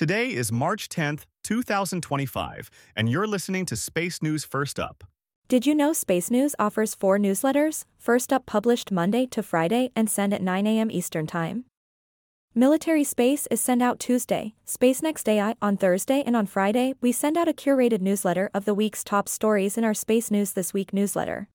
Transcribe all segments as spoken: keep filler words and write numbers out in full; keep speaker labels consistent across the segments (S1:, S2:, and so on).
S1: Today is March tenth, two thousand twenty-five, and you're listening to Space News First Up.
S2: Did you know Space News offers four newsletters, First Up published Monday to Friday and sent at nine a m Eastern Time? Military Space is sent out Tuesday, Space Next A I on Thursday, and on Friday we send out a curated newsletter of the week's top stories in our Space News This Week newsletter.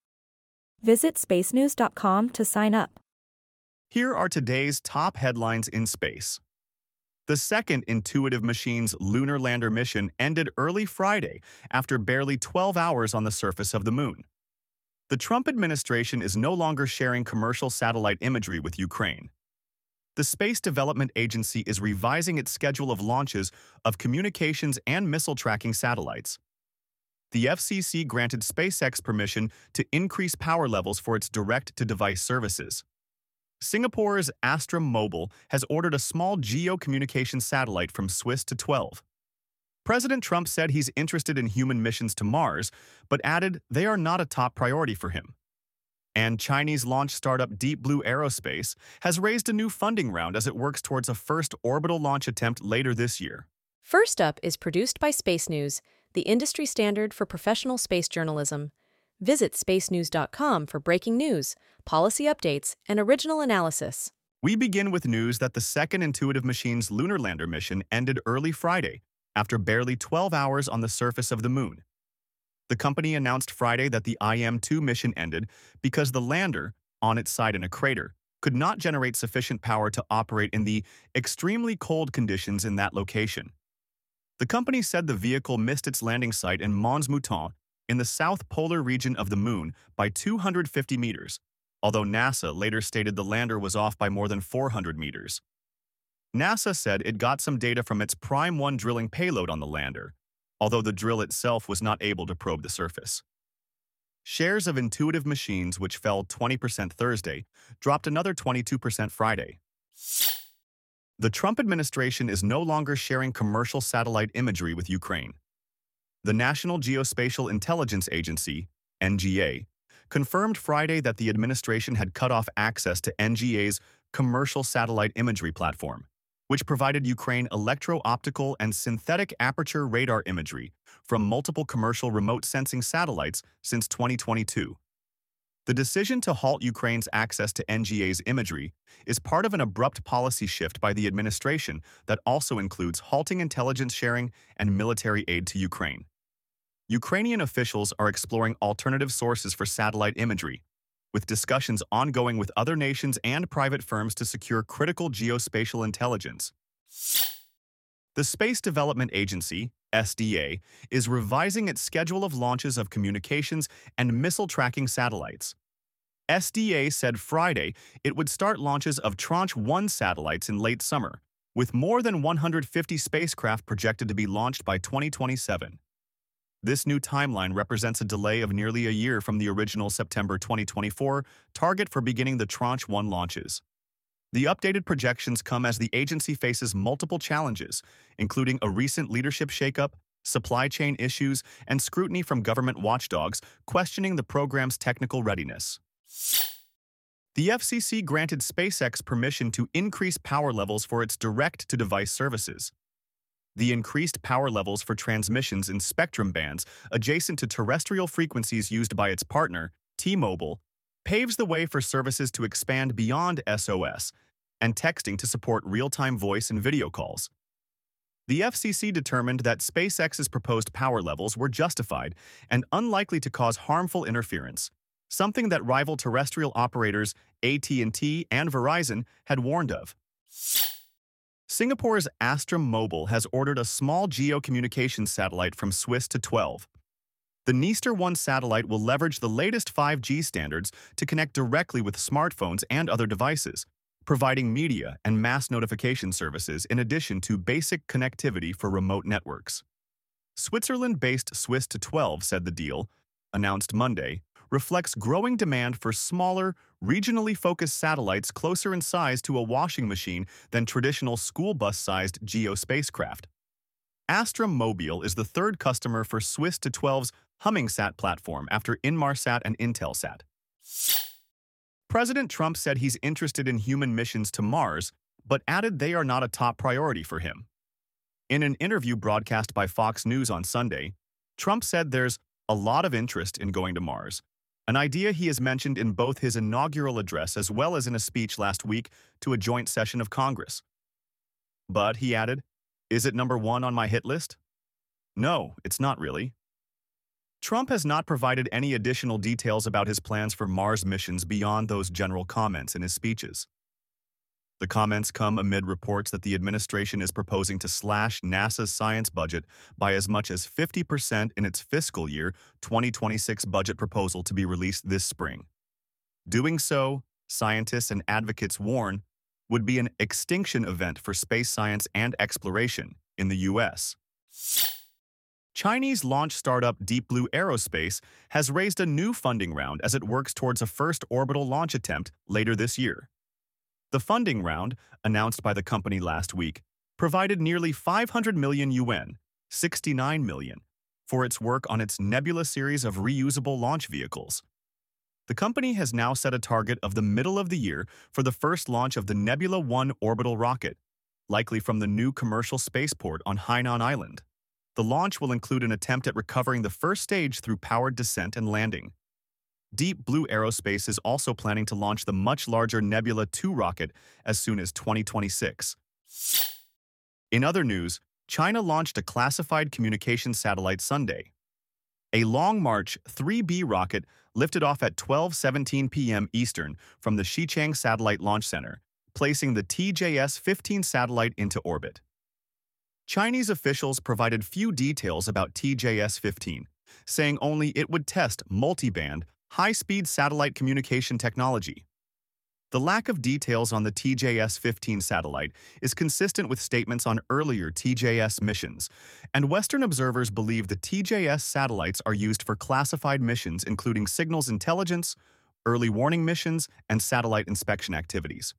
S2: Visit space news dot com to sign up.
S1: Here are today's top headlines in space. The second Intuitive Machines lunar lander mission ended early Friday after barely twelve hours on the surface of the moon. The Trump administration is no longer sharing commercial satellite imagery with Ukraine. The Space Development Agency is revising its schedule of launches of communications and missile tracking satellites. The F C C granted SpaceX permission to increase power levels for its direct-to-device services. Singapore's Astrum Mobile has ordered a small geo-communication satellite from Swiss to twelve. President Trump said he's interested in human missions to Mars, but added they are not a top priority for him. And Chinese launch startup Deep Blue Aerospace has raised a new funding round as it works towards a first orbital launch attempt later this year.
S3: First Up is produced by Space News, the industry standard for professional space journalism. Visit space news dot com for breaking news, policy updates, and original analysis.
S1: We begin with news that the second Intuitive Machines lunar lander mission ended early Friday after barely twelve hours on the surface of the moon. The company announced Friday that the I M two mission ended because the lander, on its side in a crater, could not generate sufficient power to operate in the extremely cold conditions in that location. The company said the vehicle missed its landing site in Mons Mouton in the south polar region of the moon by two hundred fifty meters, although NASA later stated the lander was off by more than four hundred meters. NASA said it got some data from its Prime one drilling payload on the lander, although the drill itself was not able to probe the surface. Shares of Intuitive Machines, which fell twenty percent Thursday, dropped another twenty-two percent Friday. The Trump administration is no longer sharing commercial satellite imagery with Ukraine. The National Geospatial Intelligence Agency, N G A, confirmed Friday that the administration had cut off access to N G A's commercial satellite imagery platform, which provided Ukraine electro-optical and synthetic aperture radar imagery from multiple commercial remote sensing satellites since twenty twenty-two. The decision to halt Ukraine's access to N G A's imagery is part of an abrupt policy shift by the administration that also includes halting intelligence sharing and military aid to Ukraine. Ukrainian officials are exploring alternative sources for satellite imagery, with discussions ongoing with other nations and private firms to secure critical geospatial intelligence. The Space Development Agency, S D A, is revising its schedule of launches of communications and missile tracking satellites. S D A said Friday it would start launches of Tranche one satellites in late summer, with more than one hundred fifty spacecraft projected to be launched by twenty twenty-seven. This new timeline represents a delay of nearly a year from the original September twenty twenty-four target for beginning the Tranche one launches. The updated projections come as the agency faces multiple challenges, including a recent leadership shakeup, supply chain issues, and scrutiny from government watchdogs questioning the program's technical readiness. The F C C granted SpaceX permission to increase power levels for its direct-to-device services. The increased power levels for transmissions in spectrum bands adjacent to terrestrial frequencies used by its partner, T-Mobile, paves the way for services to expand beyond S O S and texting to support real-time voice and video calls. The F C C determined that SpaceX's proposed power levels were justified and unlikely to cause harmful interference, something that rival terrestrial operators A T and T and Verizon had warned of. Singapore's Astrum Mobile has ordered a small geo-communications satellite from Swiss to twelve. The Neester one satellite will leverage the latest five G standards to connect directly with smartphones and other devices, providing media and mass notification services in addition to basic connectivity for remote networks. Switzerland-based Swiss to twelve said the deal, announced Monday, reflects growing demand for smaller, regionally focused satellites closer in size to a washing machine than traditional school bus-sized GEO spacecraft. Astrum Mobile is the third customer for Swiss to twelve's HummingSat platform after Inmarsat and Intelsat. President Trump said he's interested in human missions to Mars, but added they are not a top priority for him. In an interview broadcast by Fox News on Sunday, Trump said there's a lot of interest in going to Mars, an idea he has mentioned in both his inaugural address as well as in a speech last week to a joint session of Congress. But, he added, is it number one on my hit list? No, it's not really. Trump has not provided any additional details about his plans for Mars missions beyond those general comments in his speeches. The comments come amid reports that the administration is proposing to slash NASA's science budget by as much as fifty percent in its fiscal year twenty twenty-six budget proposal to be released this spring. Doing so, scientists and advocates warn, would be an extinction event for space science and exploration in the U S. Chinese launch startup Deep Blue Aerospace has raised a new funding round as it works towards a first orbital launch attempt later this year. The funding round, announced by the company last week, provided nearly five hundred million yuan, sixty-nine million, for its work on its Nebula series of reusable launch vehicles. The company has now set a target of the middle of the year for the first launch of the Nebula one orbital rocket, likely from the new commercial spaceport on Hainan Island. The launch will include an attempt at recovering the first stage through powered descent and landing. Deep Blue Aerospace is also planning to launch the much larger Nebula two rocket as soon as twenty twenty-six. In other news, China launched a classified communications satellite Sunday. A Long March three B rocket lifted off at twelve seventeen p m Eastern from the Xichang Satellite Launch Center, placing the T J S fifteen satellite into orbit. Chinese officials provided few details about T J S fifteen, saying only it would test multiband, high-speed satellite communication technology. The lack of details on the T J S fifteen satellite is consistent with statements on earlier T J S missions, and Western observers believe the T J S satellites are used for classified missions including signals intelligence, early warning missions, and satellite inspection activities.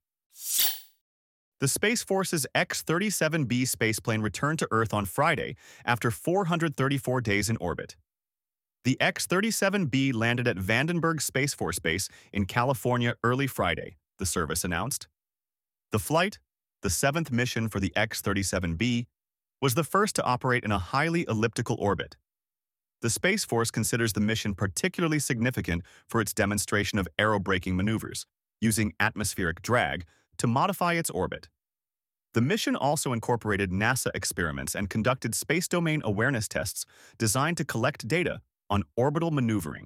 S1: The Space Force's X thirty-seven B spaceplane returned to Earth on Friday after four hundred thirty-four days in orbit. The X thirty-seven B landed at Vandenberg Space Force Base in California early Friday, the service announced. The flight, the seventh mission for the X thirty-seven B, was the first to operate in a highly elliptical orbit. The Space Force considers the mission particularly significant for its demonstration of aerobraking maneuvers, using atmospheric drag to modify its orbit. The mission also incorporated NASA experiments and conducted space domain awareness tests designed to collect data on orbital maneuvering.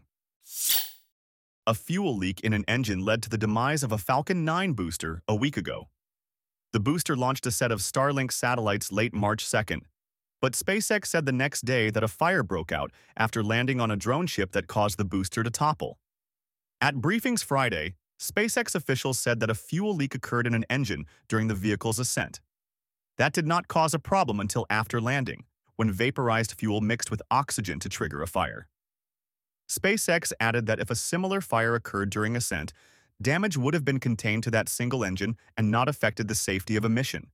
S1: A fuel leak in an engine led to the demise of a Falcon nine booster a week ago. The booster launched a set of Starlink satellites late March second, but SpaceX said the next day that a fire broke out after landing on a drone ship that caused the booster to topple. At briefings Friday, SpaceX officials said that a fuel leak occurred in an engine during the vehicle's ascent. That did not cause a problem until after landing, when vaporized fuel mixed with oxygen to trigger a fire. SpaceX added that if a similar fire occurred during ascent, damage would have been contained to that single engine and not affected the safety of a mission.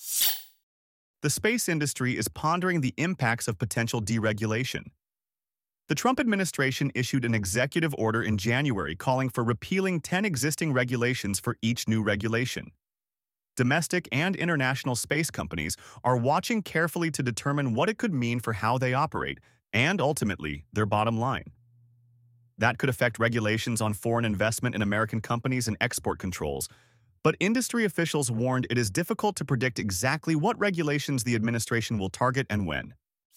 S1: The space industry is pondering the impacts of potential deregulation. The Trump administration issued an executive order in January calling for repealing ten existing regulations for each new regulation. Domestic and international space companies are watching carefully to determine what it could mean for how they operate and, ultimately, their bottom line. That could affect regulations on foreign investment in American companies and export controls, but industry officials warned it is difficult to predict exactly what regulations the administration will target and when.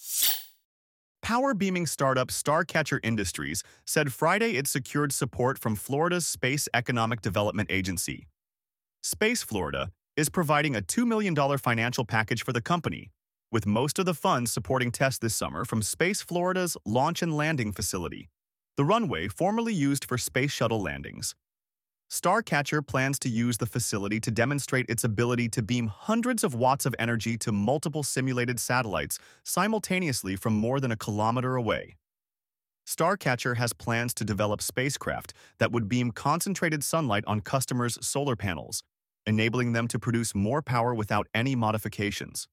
S1: Power beaming startup Starcatcher Industries said Friday it secured support from Florida's Space Economic Development Agency. Space Florida is providing a two million dollars financial package for the company, with most of the funds supporting tests this summer from Space Florida's Launch and Landing Facility, the runway formerly used for space shuttle landings. Starcatcher plans to use the facility to demonstrate its ability to beam hundreds of watts of energy to multiple simulated satellites simultaneously from more than a kilometer away. Starcatcher has plans to develop spacecraft that would beam concentrated sunlight on customers' solar panels, enabling them to produce more power without any modifications.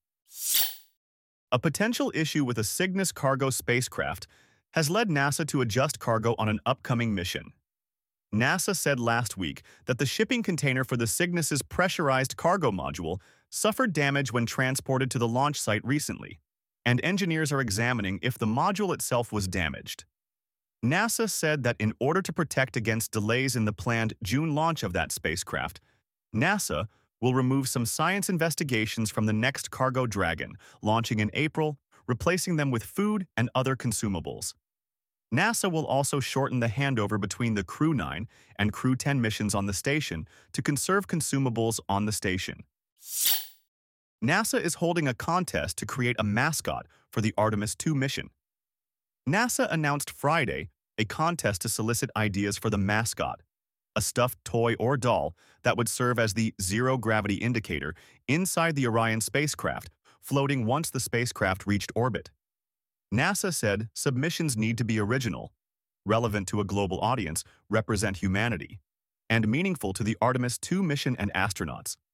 S1: A potential issue with a Cygnus cargo spacecraft has led NASA to adjust cargo on an upcoming mission. NASA said last week that the shipping container for the Cygnus's pressurized cargo module suffered damage when transported to the launch site recently, and engineers are examining if the module itself was damaged. NASA said that in order to protect against delays in the planned June launch of that spacecraft, NASA will remove some science investigations from the next Cargo Dragon, launching in April, replacing them with food and other consumables. NASA will also shorten the handover between the Crew nine and Crew ten missions on the station to conserve consumables on the station. NASA is holding a contest to create a mascot for the Artemis two mission. NASA announced Friday a contest to solicit ideas for the mascot, a stuffed toy or doll that would serve as the zero-gravity indicator inside the Orion spacecraft, floating once the spacecraft reached orbit. NASA said submissions need to be original, relevant to a global audience, represent humanity, and meaningful to the Artemis two mission and astronauts.